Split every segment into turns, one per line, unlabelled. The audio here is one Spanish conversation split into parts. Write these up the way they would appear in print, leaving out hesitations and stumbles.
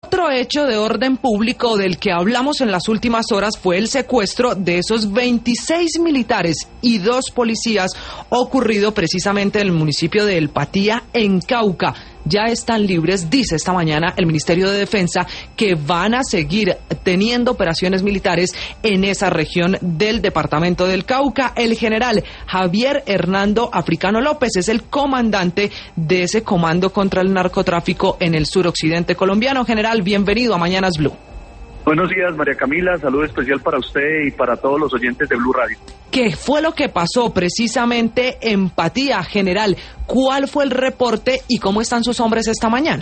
Otro hecho de orden público del que hablamos en las últimas horas fue el secuestro de esos 26 militares y 2 policías ocurrido precisamente en el municipio de El Patía, en Cauca. Ya están libres, dice esta mañana el Ministerio de Defensa, que van a seguir teniendo operaciones militares en esa región del departamento del Cauca. El general Javier Hernando Africano López es el comandante de ese comando contra el narcotráfico en el suroccidente colombiano. General, bienvenido a Mañanas Blue.
Buenos días, María Camila. Saludo especial para usted y para todos los oyentes de Blue Radio.
¿Qué fue lo que pasó precisamente en Patía, general? ¿Cuál fue el reporte y cómo están sus hombres esta mañana?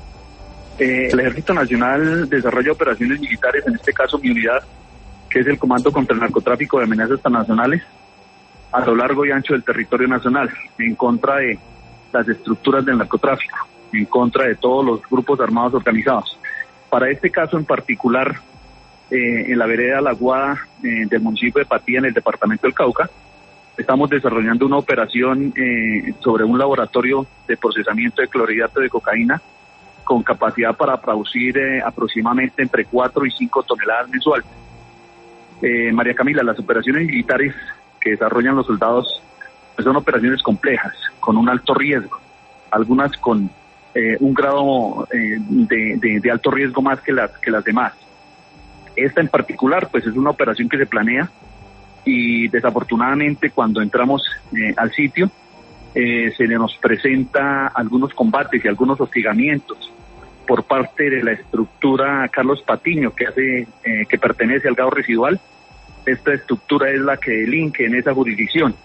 El Ejército Nacional desarrolla operaciones militares, en este caso mi unidad, que es el Comando contra el Narcotráfico de Amenazas Transnacionales, a lo largo y ancho del territorio nacional, en contra de las estructuras del narcotráfico, en contra de todos los grupos armados organizados. Para este caso en particular, en la vereda La Aguada del municipio de Patía, en el departamento del Cauca, estamos desarrollando una operación sobre un laboratorio de procesamiento de clorhidrato de cocaína con capacidad para producir aproximadamente entre 4 y 5 toneladas mensuales. María Camila, las operaciones militares que desarrollan los soldados pues son operaciones complejas, con un alto riesgo, algunas con un grado de alto riesgo más que las demás. Esta en particular pues es una operación que se planea y desafortunadamente cuando entramos al sitio se nos presenta algunos combates y algunos hostigamientos por parte de la estructura Carlos Patiño que pertenece al GAO Residual. Esta estructura es la que delinque en esa jurisdicción.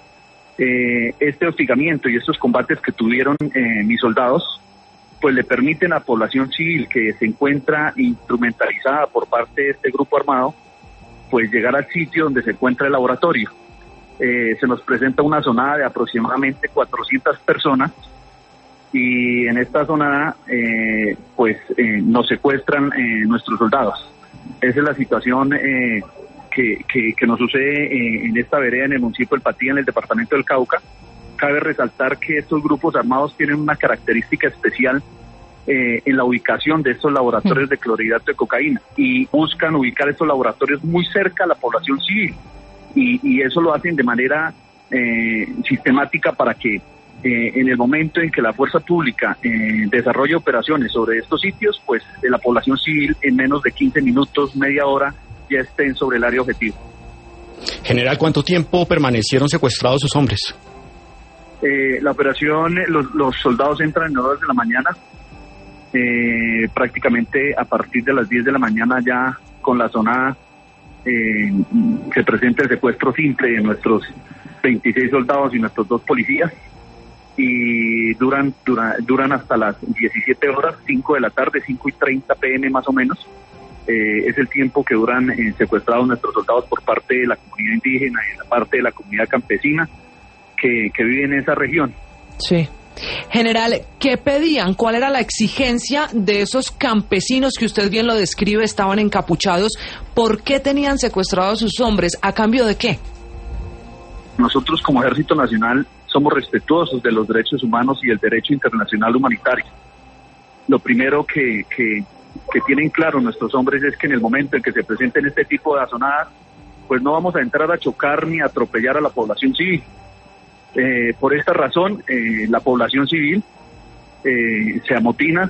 Este hostigamiento y estos combates que tuvieron mis soldados pues le permiten a la población civil que se encuentra instrumentalizada por parte de este grupo armado pues llegar al sitio donde se encuentra el laboratorio. Se nos presenta una zonada de aproximadamente 400 personas y en esta zonada nos secuestran nuestros soldados. Esa es la situación que nos sucede en esta vereda en el municipio del Patía, en el departamento del Cauca. Cabe resaltar que estos grupos armados tienen una característica especial en la ubicación de estos laboratorios de clorhidrato de cocaína y buscan ubicar estos laboratorios muy cerca a la población civil y eso lo hacen de manera sistemática para que en el momento en que la fuerza pública desarrolle operaciones sobre estos sitios, pues la población civil en menos de 15 minutos, media hora, ya estén sobre el área objetivo.
General, ¿cuánto tiempo permanecieron secuestrados sus hombres?
La operación, los soldados entran en horas de la mañana, prácticamente a partir de las 10 de la mañana ya con la zona se presenta el secuestro simple de nuestros 26 soldados y nuestros 2 policías y duran hasta las 17 horas, 5 de la tarde, 5:30 p.m. más o menos. Es el tiempo que duran secuestrados nuestros soldados por parte de la comunidad indígena y la parte de la comunidad campesina que vive en esa región.
Sí. General, ¿qué pedían? ¿Cuál era la exigencia de esos campesinos que usted bien lo describe, estaban encapuchados? ¿Por qué tenían secuestrados a sus hombres? ¿A cambio de qué?
Nosotros como Ejército Nacional somos respetuosos de los derechos humanos y el derecho internacional humanitario. Lo primero que tienen claro nuestros hombres es que en el momento en que se presenten este tipo de azonadas, pues no vamos a entrar a chocar ni a atropellar a la población civil. Por esta razón, la población civil se amotina,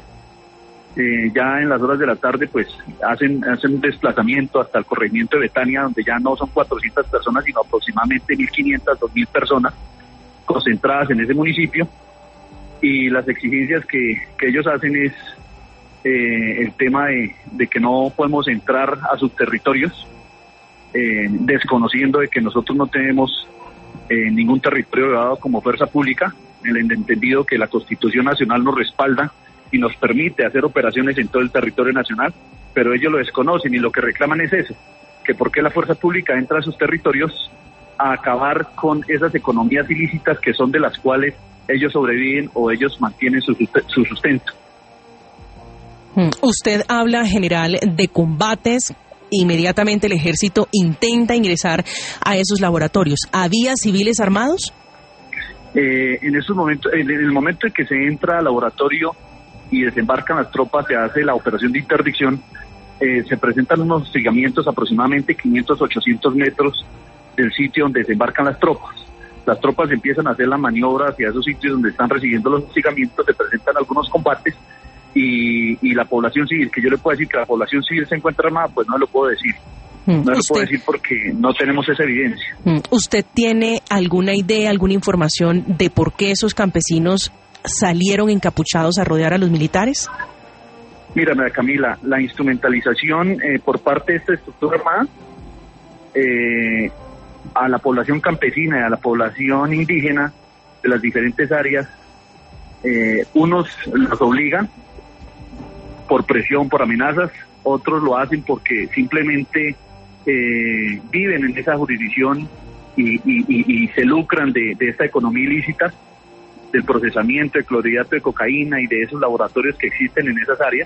ya en las horas de la tarde pues hacen un desplazamiento hasta el corregimiento de Betania, donde ya no son 400 personas, sino aproximadamente 1.500, 2.000 personas concentradas en ese municipio, y las exigencias que ellos hacen es el tema de que no podemos entrar a sus territorios, desconociendo de que nosotros no tenemos ningún territorio dado como fuerza pública, en el entendido que la Constitución Nacional nos respalda y nos permite hacer operaciones en todo el territorio nacional, pero ellos lo desconocen y lo que reclaman es eso, que por qué la fuerza pública entra a sus territorios a acabar con esas economías ilícitas que son de las cuales ellos sobreviven o ellos mantienen su sustento.
Usted habla, general, de combates. Inmediatamente el ejército intenta ingresar a esos laboratorios. ¿Había civiles armados?
En esos momentos, en el momento en que se entra al laboratorio y desembarcan las tropas, se hace la operación de interdicción, se presentan unos hostigamientos aproximadamente 500-800 metros del sitio donde desembarcan las tropas. Las tropas empiezan a hacer la maniobra hacia esos sitios donde están recibiendo los hostigamientos, se presentan algunos combates y la población civil, que yo le puedo decir que la población civil se encuentra armada, pues no lo puedo decir. No lo puedo decir porque no tenemos esa evidencia.
¿Usted tiene alguna idea, alguna información de por qué esos campesinos salieron encapuchados a rodear a los militares?
Mira, María Camila, la instrumentalización por parte de esta estructura armada a la población campesina y a la población indígena de las diferentes áreas, unos los obligan por presión, por amenazas, otros lo hacen porque simplemente viven en esa jurisdicción y se lucran de esta economía ilícita, del procesamiento de clorhidrato de cocaína y de esos laboratorios que existen en esas áreas,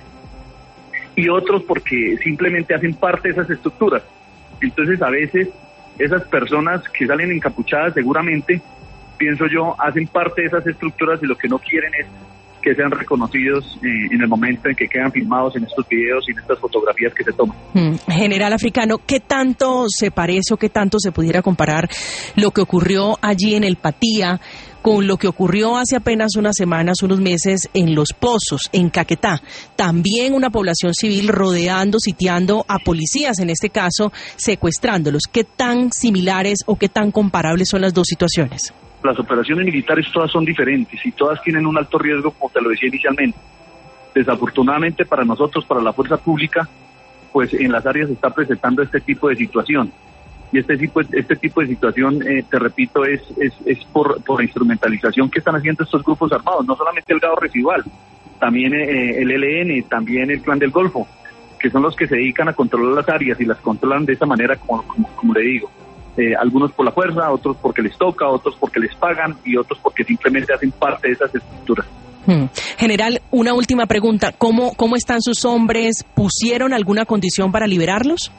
y otros porque simplemente hacen parte de esas estructuras. Entonces a veces esas personas que salen encapuchadas seguramente, pienso yo, hacen parte de esas estructuras y lo que no quieren es que sean reconocidos en el momento en que quedan filmados en estos videos y en estas fotografías que se toman.
General Africano, ¿qué tanto se parece o qué tanto se pudiera comparar lo que ocurrió allí en el Patía con lo que ocurrió hace apenas unas semanas, unos meses en Los Pozos, en Caquetá? También una población civil rodeando, sitiando a policías, en este caso secuestrándolos. ¿Qué tan similares o qué tan comparables son las dos situaciones?
Las operaciones militares todas son diferentes y todas tienen un alto riesgo, como te lo decía inicialmente. Desafortunadamente para nosotros, para la fuerza pública, pues en las áreas se está presentando este tipo de situación. Y este tipo de situación, te repito, es por instrumentalización que están haciendo estos grupos armados, no solamente el Gado Residual, también el ELN, también el Clan del Golfo, que son los que se dedican a controlar las áreas y las controlan de esa manera, como le digo. Algunos por la fuerza, otros porque les toca, otros porque les pagan y otros porque simplemente hacen parte de esas estructuras.
General, una última pregunta. ¿Cómo están sus hombres? ¿Pusieron alguna condición para liberarlos?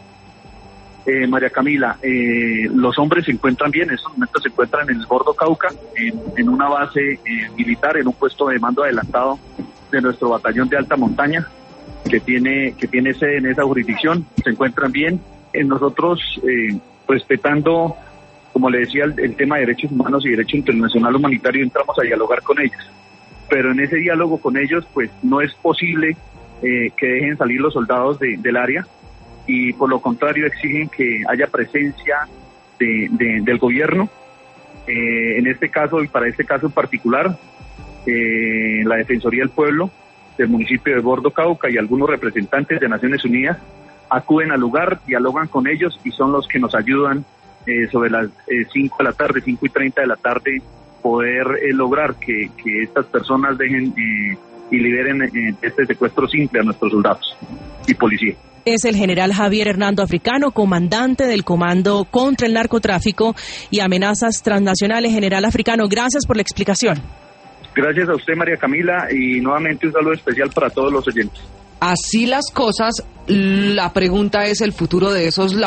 María Camila, los hombres se encuentran bien, en estos momentos se encuentran en el Bordo Cauca, en una base militar, en un puesto de mando adelantado de nuestro batallón de alta montaña, que tiene sede en esa jurisdicción. Se encuentran bien. Nosotros, respetando, como le decía, el tema de derechos humanos y derecho internacional humanitario, entramos a dialogar con ellos. Pero en ese diálogo con ellos, pues no es posible que dejen salir los soldados del área, y por lo contrario exigen que haya presencia del gobierno. En este caso, y para este caso en particular, la Defensoría del Pueblo del municipio de Bordo Cauca y algunos representantes de Naciones Unidas acuden al lugar, dialogan con ellos y son los que nos ayudan sobre las 5 de la tarde, 5:30 de la tarde, poder lograr que estas personas dejen y liberen este secuestro simple a nuestros soldados y policía.
Es el general Javier Hernando Africano, comandante del Comando contra el Narcotráfico y Amenazas Transnacionales. General Africano, gracias por la explicación.
Gracias a usted, María Camila, y nuevamente un saludo especial para todos los oyentes.
Así las cosas, la pregunta es el futuro de esos